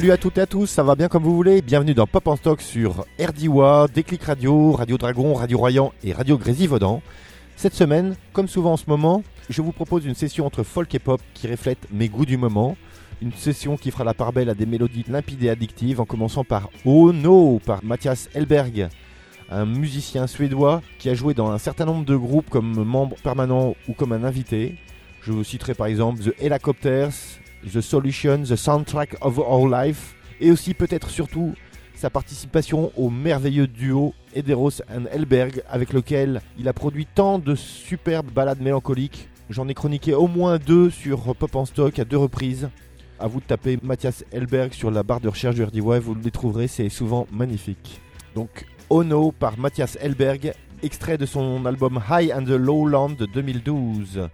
Salut à toutes et à tous, ça va bien comme vous voulez. Bienvenue dans Pop en Stock sur RDIWA, Déclic Radio, Radio Dragon, Radio Royan et Radio Grésivaudan. Cette semaine, comme souvent en ce moment, je vous propose une session entre folk et pop qui reflète mes goûts du moment. Une session qui fera la part belle à des mélodies limpides et addictives, en commençant par Oh No par Mattias Hellberg, un musicien suédois qui a joué dans un certain nombre de groupes comme membre permanent ou comme un invité. Je vous citerai par exemple The Helicopters, The Solution, The Soundtrack of Our Life, et aussi peut-être surtout sa participation au merveilleux duo Ederos and Hellberg, avec lequel il a produit tant de superbes ballades mélancoliques. J'en ai chroniqué au moins 2 sur Pop en Stock à 2 reprises. À vous de taper Mattias Hellberg sur la barre de recherche du RDIWA, vous les trouverez, c'est souvent magnifique. Donc Oh No par Mattias Hellberg, extrait de son album High and the Lowland de 2012.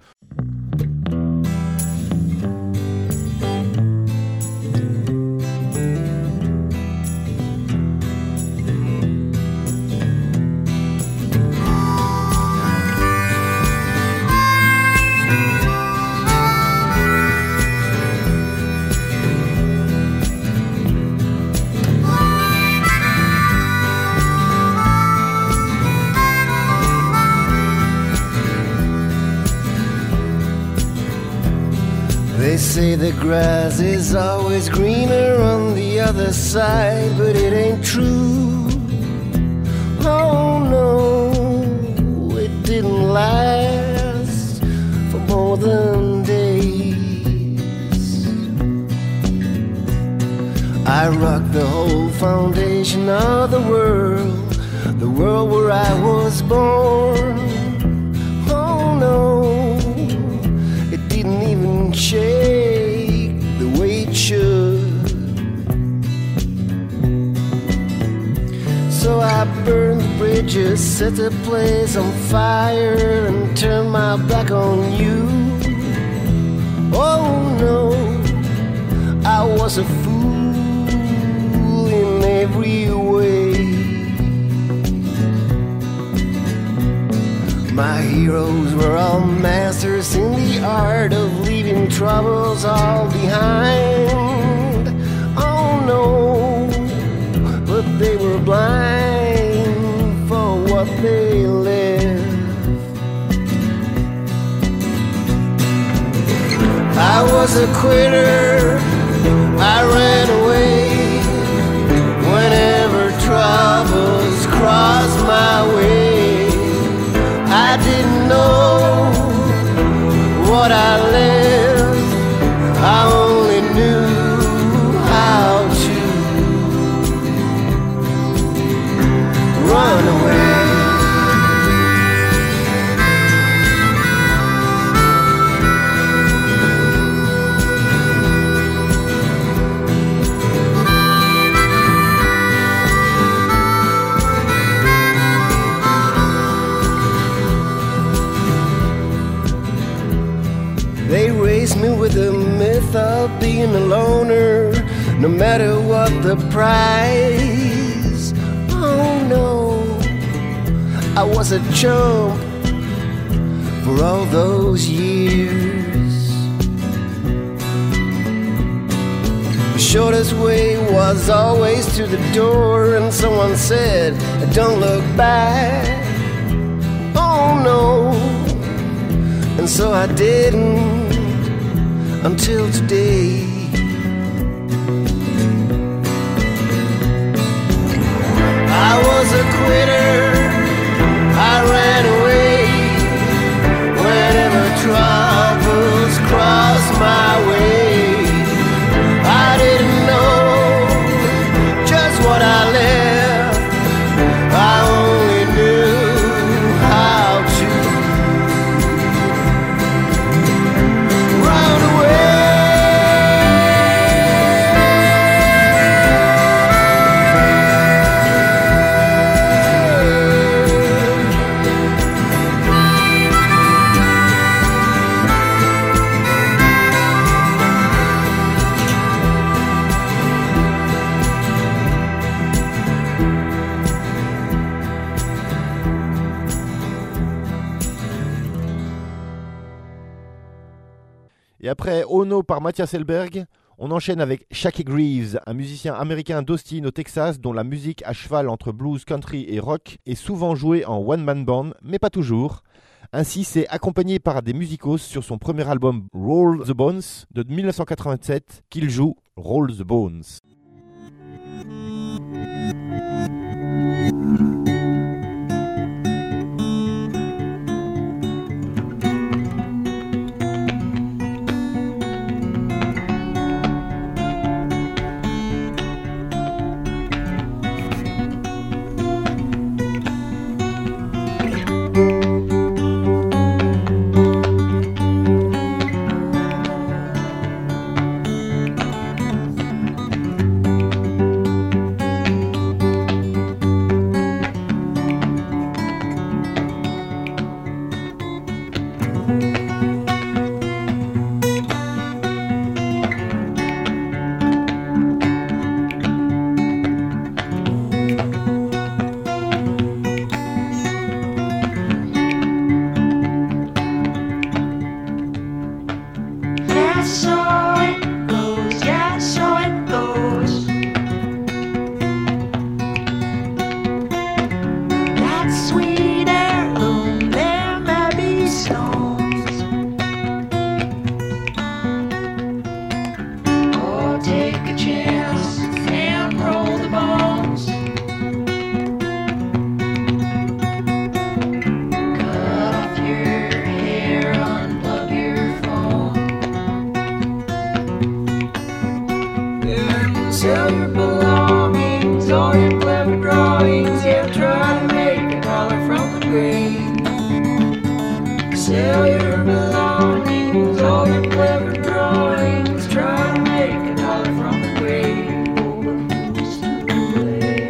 They say the grass is always greener on the other side, but it ain't true. Oh no, it didn't last for more than days. I rocked the whole foundation of the world where I was born. Oh no, it didn't even shake the way it should. So I burned the bridges, set the place on fire, and turned my back on you. Oh no, I was a fool in every way. My heroes were all masters in the art of leaving troubles all behind. Oh no, but they were blind for what they left. I was a quitter, I ran away whenever troubles crossed my way. I didn't know what I left, I only knew how to run away. They raised me with the myth of being a loner, no matter what the price. Oh no, I was a chump for all those years. The shortest way was always to the door, and someone said, don't look back. Oh no, and so I didn't until today. I was a quitter, I ran away whenever troubles crossed my way. I didn't know just what I left, I only knew how to run away. Et après Oh No par Mattias Hellberg, On enchaîne avec Shaki Greaves, un musicien américain d'Austin au Texas dont la musique à cheval entre blues, country et rock est souvent jouée en one-man band, mais pas toujours. Ainsi, c'est accompagné par des musicos sur son premier album Roll the Bones de 1987 qu'il joue Roll the Bones. Sell your belongings, all your clever drawings. Yeah, try to make a dollar from the grain. Sell your belongings, all your clever drawings. Try to make a dollar from the grain. Oh, but who's to blame?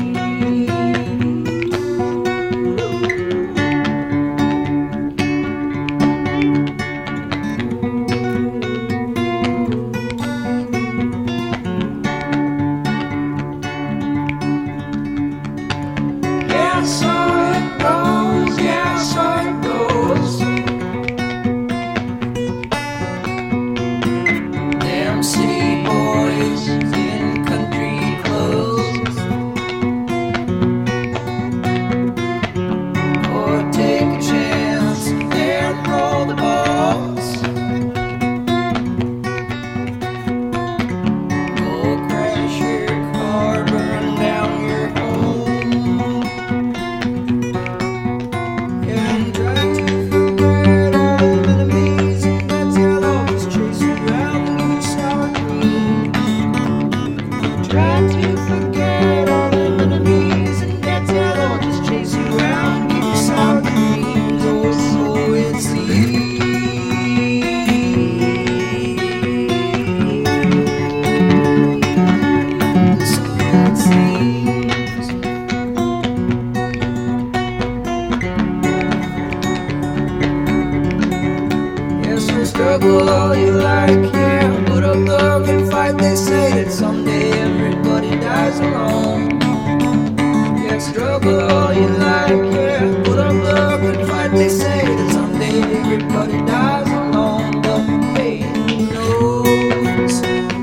Struggle all you like, yeah. Put up the good fight, they say that someday everybody dies alone. Yeah, struggle all you like, yeah. Put up the good fight, they say that someday everybody dies alone. But hey, who knows?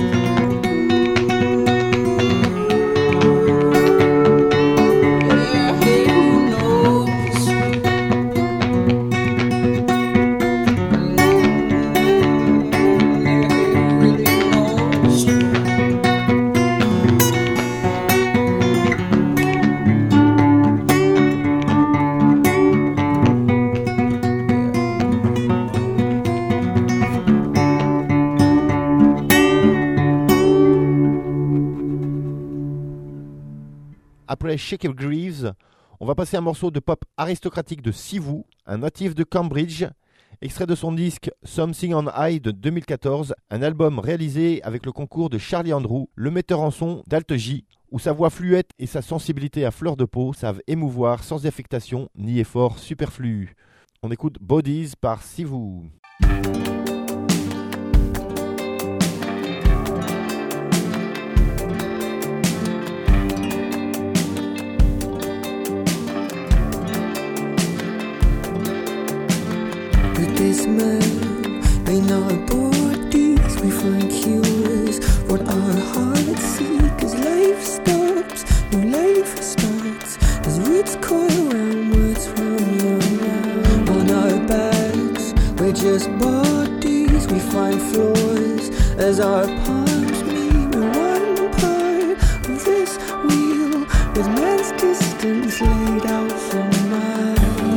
Yeah, hey, who knows? Après Shaki Greaves, on va passer un morceau de pop aristocratique de Sivu, un natif de Cambridge, extrait de son disque Something on High de 2014, un album réalisé avec le concours de Charlie Andrew, le metteur en son d'Alt J, où sa voix fluette et sa sensibilité à fleur de peau savent émouvoir sans affectation ni effort superflu. On écoute Bodies par Sivu. This man may not bodies we find cures. What our hearts seek as life stops, new life starts, as roots coil around what's from your mouth. On our backs, we're just bodies, we find floors as our palms meet. We're one part of this wheel, with man's distance laid out for miles.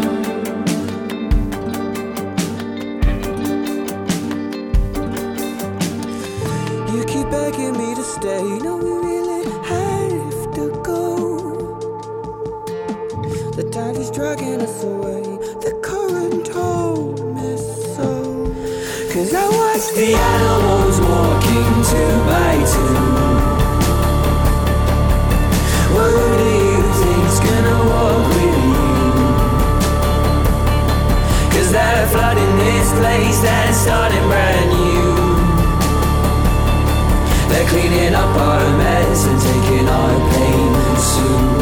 You keep begging me to stay, no, we really have to go. The tide is dragging us away, the current told me so. 'Cause I watch the animals walking two by two. Well, who do you think's gonna walk with you? 'Cause they're flooding this place, they're starting brand new. They're cleaning up our mess and taking our pain soon.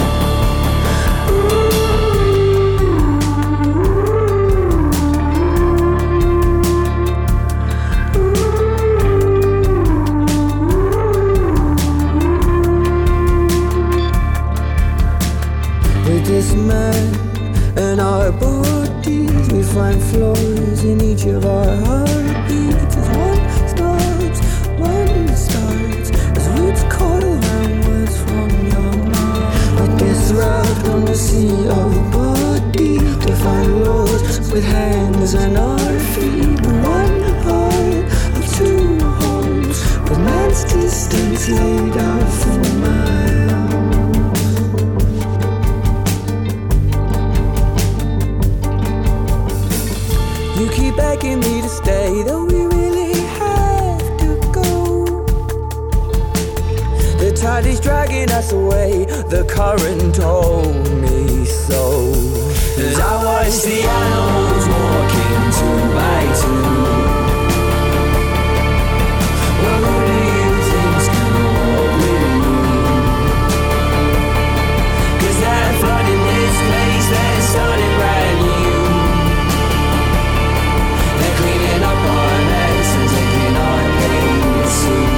With this man and our bodies, we find flaws in each of our heartbeats. As one stops, one starts, as roots caught around words from your mouth. With this route on the sea of body, to find laws with hands and our feet. One part of two homes, with man's distance laid out for miles. You keep begging me to stay, though we really have to go. The tide is dragging us away, the current told me so. As I watch the animals walking two by two. Well, who do you think's gonna walk with you? 'Cause they're flooding this place, they're starting brand new. They're cleaning up our mess and taking our pain soon.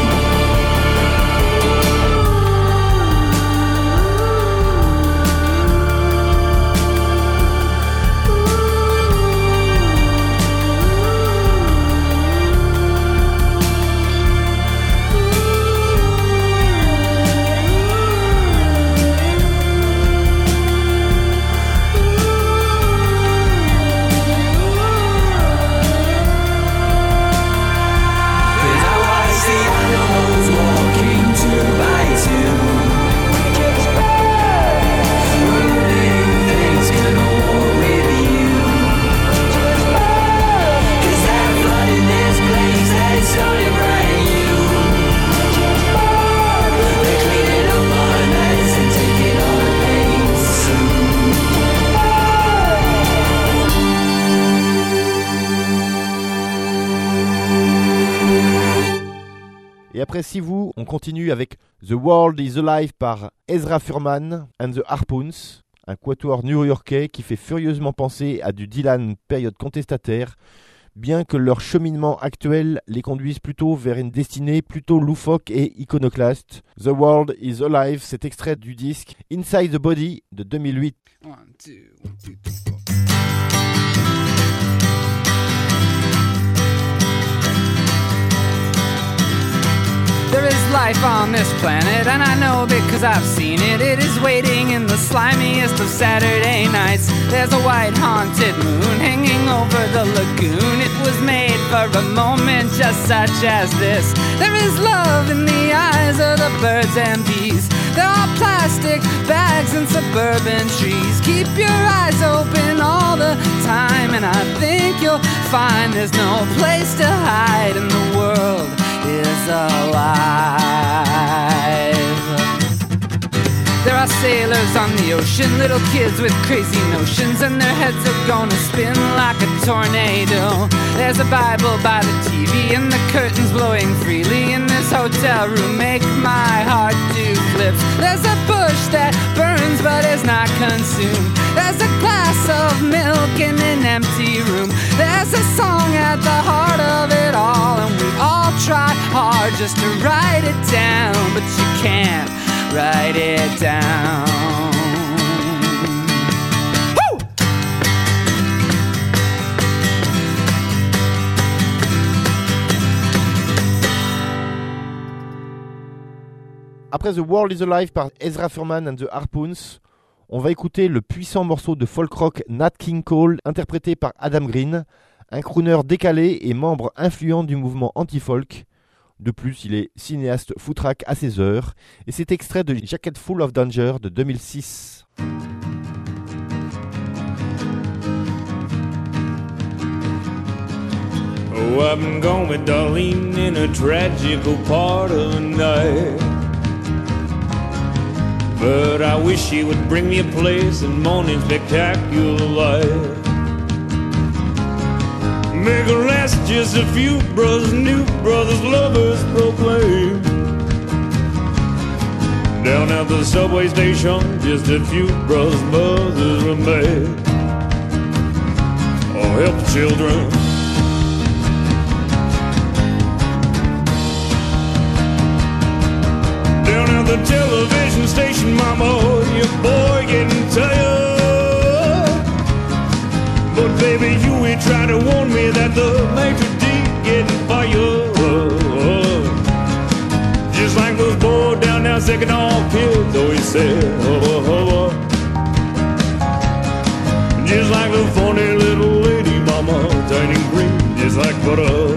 Et après Si vous, on continue avec The World is Alive par Ezra Furman and the Harpoons, un quatuor new-yorkais qui fait furieusement penser à du Dylan période contestataire, bien que leur cheminement actuel les conduise plutôt vers une destinée plutôt loufoque et iconoclaste. The World is Alive, c'est extrait du disque Inside the Body de 2008. 1, 2, 1, 2, 3, 4. There is life on this planet, and I know because I've seen it. It is waiting in the slimiest of Saturday nights. There's a white haunted moon hanging over the lagoon. It was made for a moment just such as this. There is love in the eyes of the birds and bees. There are plastic bags and suburban trees. Keep your eyes open all the time, and I think you'll find there's no place to hide, and the world is alive. There are sailors on the ocean, little kids with crazy notions, and their heads are gonna spin like a tornado. There's a Bible by the TV and the curtains blowing freely in this hotel room make my heart do flips. There's a bush that burns but is not consumed. There's a glass of milk in an empty room. There's a song at the heart of it all, and we just to write it down, but you can't write it down. Après The World is Alive par Ezra Furman and the Harpoons, on va écouter le puissant morceau de folk rock Nat King Cole interprété par Adam Green, un crooner décalé et membre influent du mouvement anti-folk. De plus, il est cinéaste footrack à ses heures et c'est extrait de Jacket Full of Danger de 2006. Oh, I've been gone with Darlene in a tragical part of the night, but I wish she would bring me a place in morning spectacular light. Make it last just a few brothers, new brothers, lovers proclaim. Down at the subway station, just a few brothers, mothers remain. Oh, help the children. Down at the television station, mama, your boy getting tired. But baby, you ain't trying to warn me that the maitre d' getting fired. Just like those boys down there second all kids always said, hubba hubba. Just like the funny little lady mama, turning green just like butter.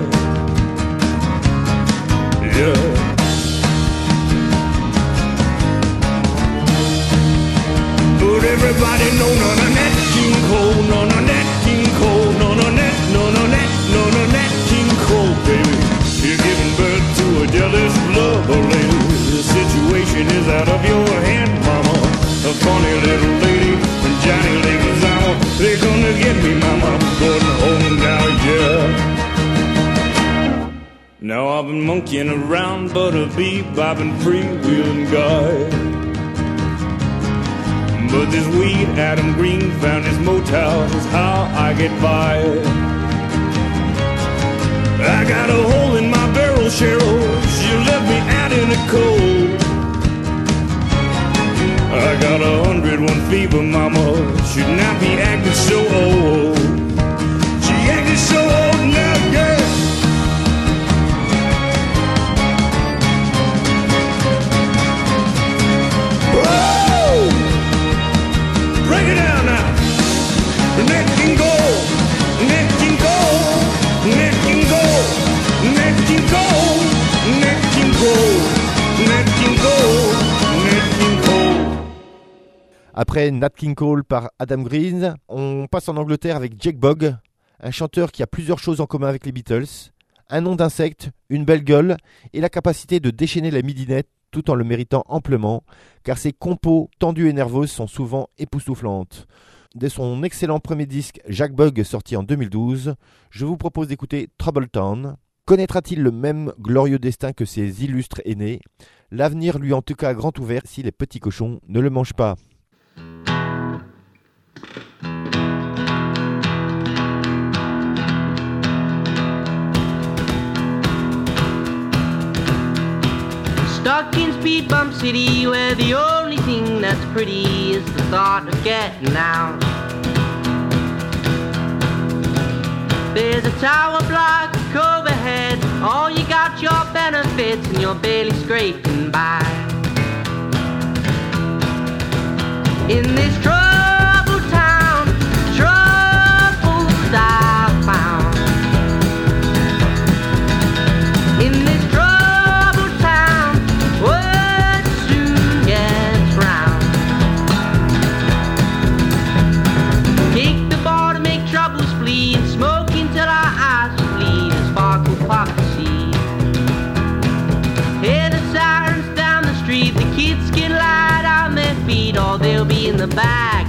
Yeah. But everybody know none of Nat King Cole, none of Nat King Cole, none of Nat, none of Nat, none of Nat King Cole, baby. You're giving birth to a jealous lover lady. The situation is out of your hand, mama. A funny little lady and Johnny Leguizamo, they're gonna get me, mama. I'm going home now, yeah. Now I've been monkeying around, but a bebopping freewheeling guy. But this weed Adam Green found his motel is how I get by. I got a hole in my barrel, Cheryl. She left me out in the cold. I got 101 fever, mama. Should not be acting so old. She acting so old now, yeah. Break it down now. Nat King Cole, Nat King Cole, Nat King Cole, Nat King Cole, Nat King Cole, Nat King Cole, Nat King Cole. Après Nat King Cole par Adam Green, on passe en Angleterre avec Jake Bogg, un chanteur qui a plusieurs choses en commun avec les Beatles, un nom d'insecte, une belle gueule et la capacité de déchaîner la midinette tout en le méritant amplement, car ses compos tendues et nerveuses sont souvent époustouflantes. Dès son excellent premier disque Jake Bogg sorti en 2012, je vous propose d'écouter Trouble Town. Connaîtra-t-il le même glorieux destin que ses illustres aînés ? L'avenir lui en tout cas grand ouvert si les petits cochons ne le mangent pas. Stuck in Speed Bump City, where the only thing that's pretty is the thought of getting out. There's a tower block overhead, all you got your benefits and you're barely scraping by. In this troubled town, troubles I found. In this troubled town, word soon gets round. Kick the ball to make troubles flee, and smoke until our eyes bleed and sparkle prophecy. Hear the sirens down the street, the kids can light on their feet, or they'll be in the back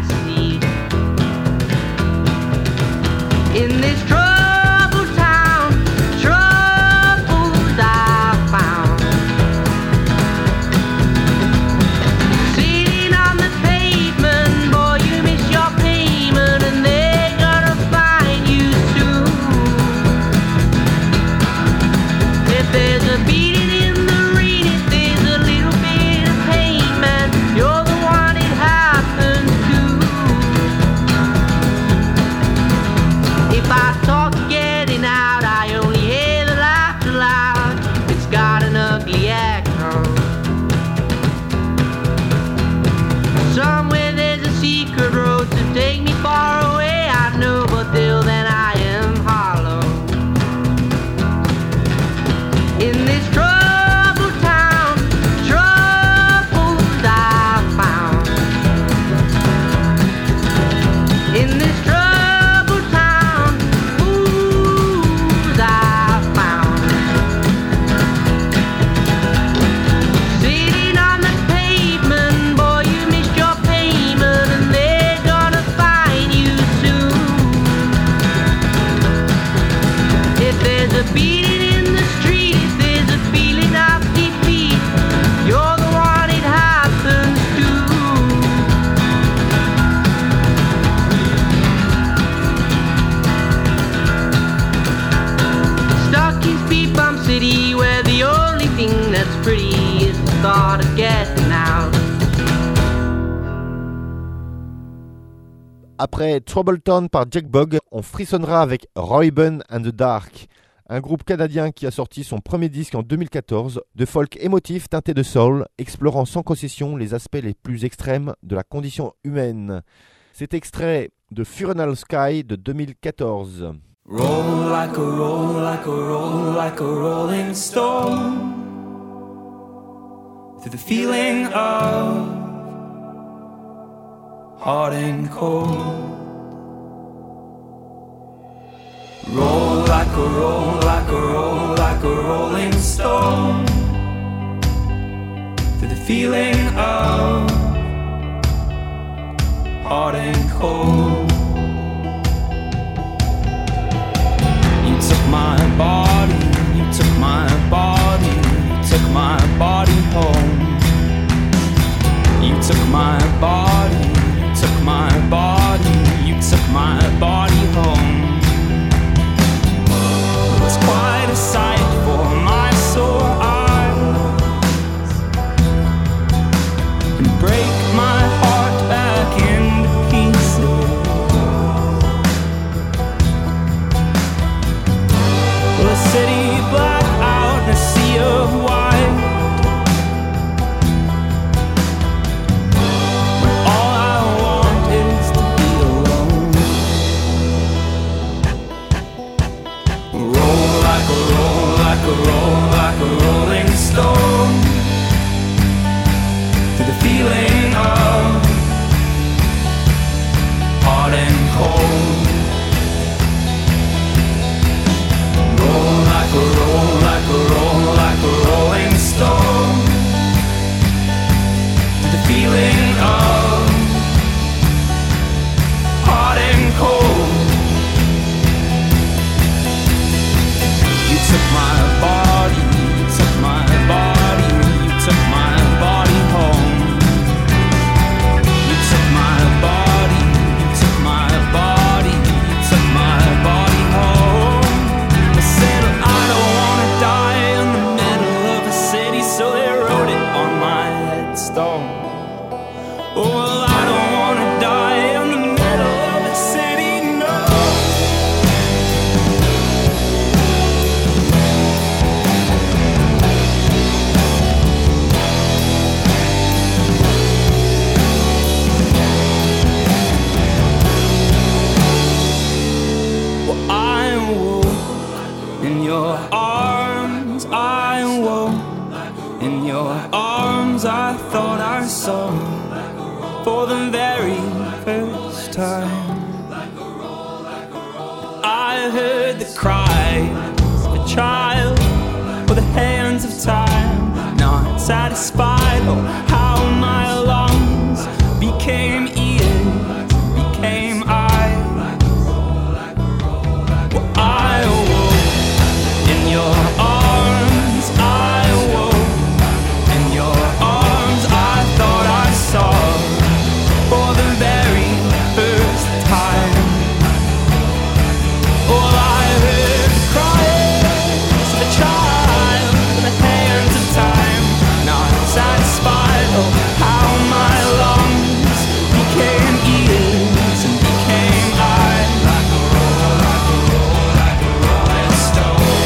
Après Trouble Town par Jack Bogg, on frissonnera avec Roy Bunn and the Dark, un groupe canadien qui a sorti son premier disque en 2014, de folk émotif teinté de soul, explorant sans concession les aspects les plus extrêmes de la condition humaine. C'est extrait de Funeral Sky de 2014. Roll like a roll, like a roll, like a rolling stone, through the feeling of hot and cold. Roll like a roll, like a roll, like a rolling stone, through the feeling of hot and cold. You took my body, you took my body, you took my body home. You took my body, you took my body, you took my body home. It was quite a sight for my sore eyes, and break my heart back into pieces. A city black out in a sea of white, when all I want is to be alone. Roll like a roll, like a roll, like a rolling stone, through the feeling of hot and cold. Roll like a roll, like a roll, like a rolling stone, to the feeling of hot and cold. You took my body, you took my body, you took my body home. You took my body, you took my body, you took my body home. I don't wanna die in the middle of a city, so they wrote it on my headstone. Oh, well, I don't wanna die in the middle of a city, no. Well, I woke in your arms, I woke in your arms. I thought I saw for the very first time. I heard the cries of a child with the hands of time, not satisfied. Oh, how my lungs became ears, became eyes. Well, I awoke in your arms, I awoke in your arms. I thought I saw for the very first time. All I heard was cries of a child with the hands of time, not satisfied. Oh, how my lungs became ears and became eyes. Like a roll, like a roll, like a rolling stone.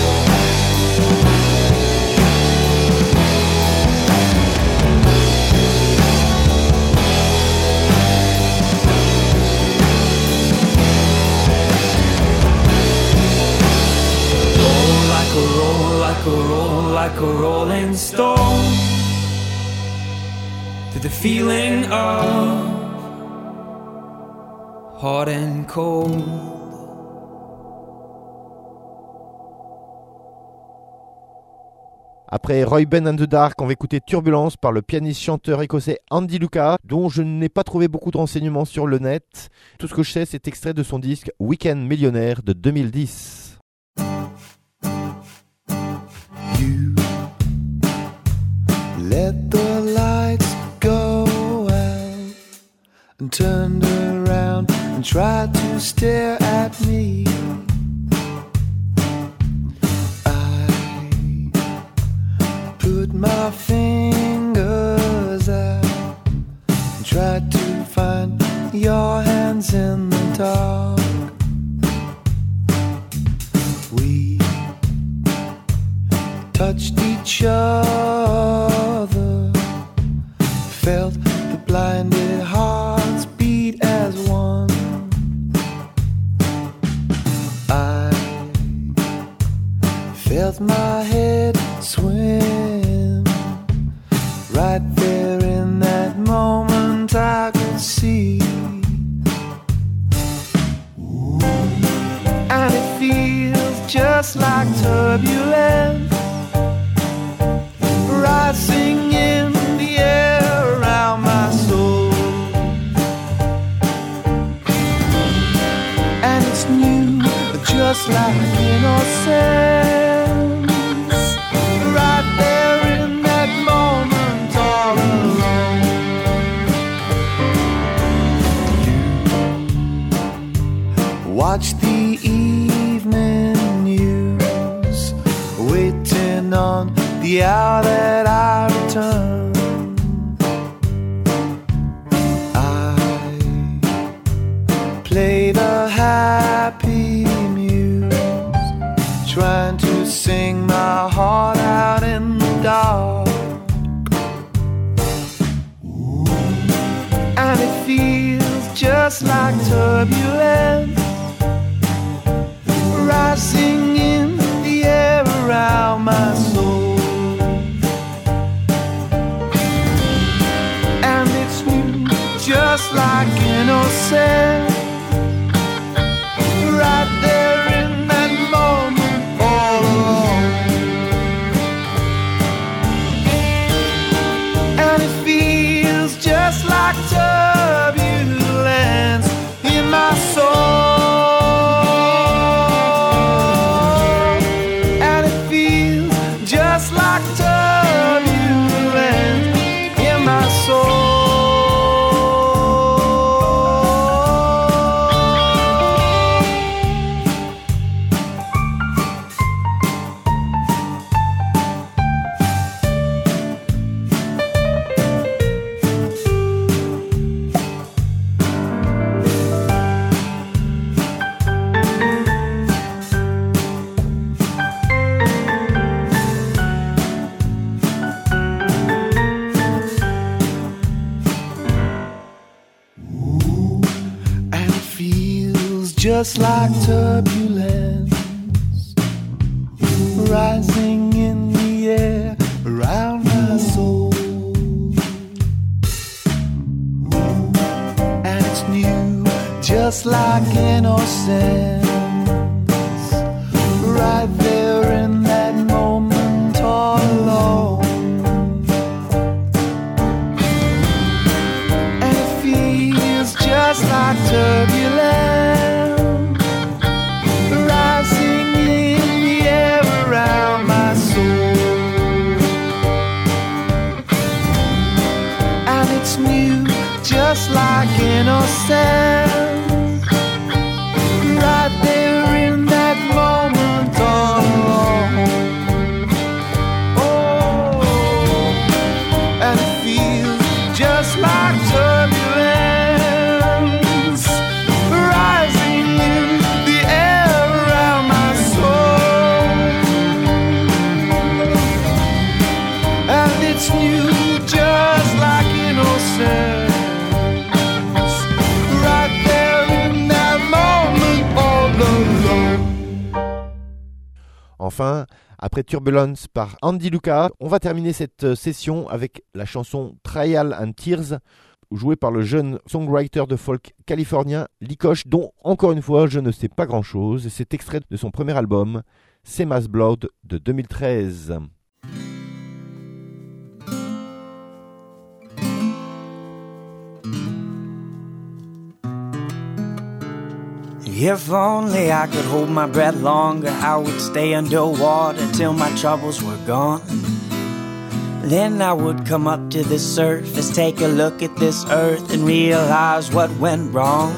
Roll like a roll, like a roll, like a rolling stone, to the feeling of hot and cold. Après Roy Bunn and the Dark, on va écouter Turbulence par le pianiste-chanteur écossais Andy Lucas, dont je n'ai pas trouvé beaucoup de renseignements sur le net. Tout ce que je sais, c'est extrait de son disque Weekend Millionnaire de 2010. You let the lights go out and turned around and tried to stare at me. I put my fingers out and tried to find your hands does my head swim? Right there in that moment I could see, and it feels just like turbulence rising in the air around my soul. And it's new, just like innocence, right there in that moment all alone. You watch the evening news, waiting on the hour that I return. I play the happy muse, trying to sing my heart out in the dark. And it feels just like turbulence rising in the air around my soul. And it's new, just like innocence, right there in that moment all alone. And it feels just like turbulence in my soul. And it feels just like turbulence in my soul. Just like turbulence rising in the air around my soul. And it's new, just like innocence, right there in that moment all alone. And it feels just like turbulence rising in the air around my soul. And it's new, just like innocence, right there in that moment all alone. Oh, and it feels just like turbulence rising in the air around my soul. And it's new, just like innocence, right there in that moment all alone. Enfin, après Turbulence par Andy Lucas, on va terminer cette session avec la chanson Trial and Tears, jouée par le jeune songwriter de folk californien Likosh, dont encore une fois je ne sais pas grand chose. C'est extrait de son premier album, Sema's Blood de 2013. If only I could hold my breath longer, I would stay underwater till my troubles were gone. Then I would come up to the surface, take a look at this earth and realize what went wrong.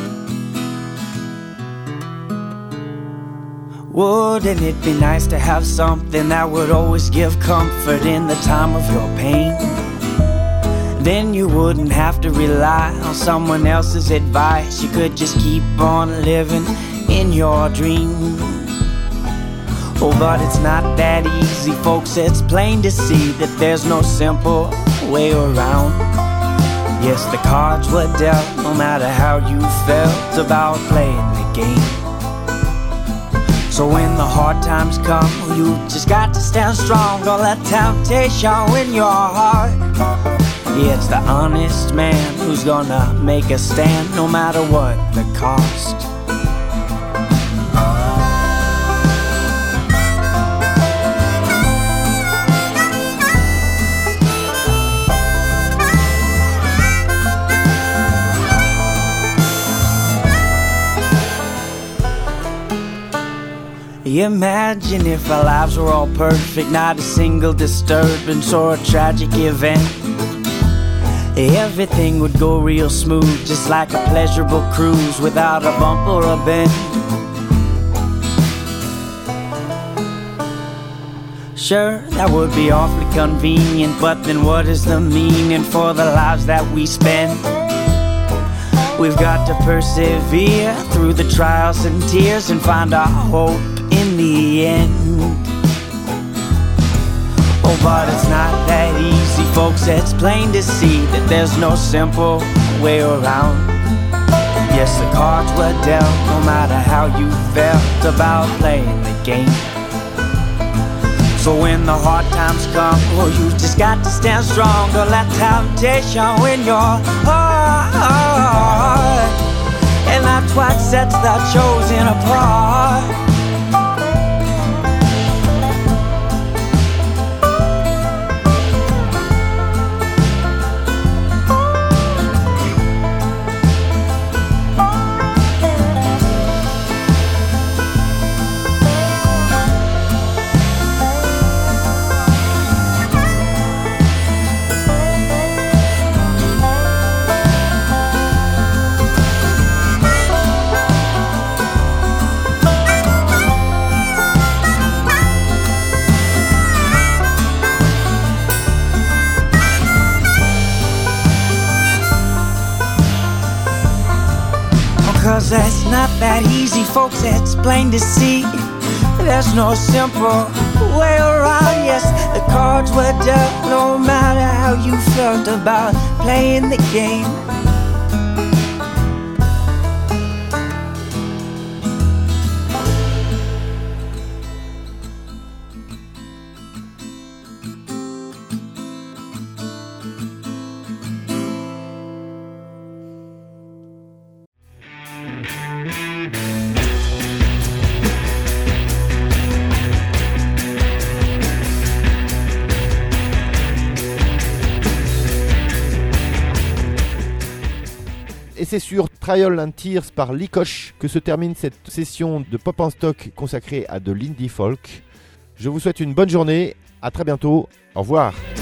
Wouldn't it be nice to have something that would always give comfort in the time of your pain? Then you wouldn't have to rely on someone else's advice. You could just keep on living in your dream. Oh, but it's not that easy, folks. It's plain to see that there's no simple way around. Yes, the cards were dealt, no matter how you felt about playing the game. So So when the hard times come, you just got to stand strong. Don't let temptation win your heart. It's the honest man who's gonna make a stand, no matter what the cost. Imagine if our lives were all perfect, not a single disturbance or a tragic event. Everything would go real smooth, just like a pleasurable cruise without a bump or a bend. Sure, that would be awfully convenient, but then what is the meaning for the lives that we spend? We've got to persevere through the trials and tears and find our hope in the end. Oh, but it's not that easy, folks. It's plain to see that there's no simple way around. Yes, the cards were dealt, no matter how you felt about playing the game. So when the hard times come, oh, you just got to stand strong. Don't let temptation win your heart. And that's what sets the chosen apart. Cause that's not that easy, folks, it's plain to see. There's no simple way around. Yes, the cards were dealt, no matter how you felt about playing the game. Et c'est sur Trial and Tears par Licoche que se termine cette session de Pop en Stock consacrée à de l'indie folk. Je vous souhaite une bonne journée, à très bientôt, au revoir.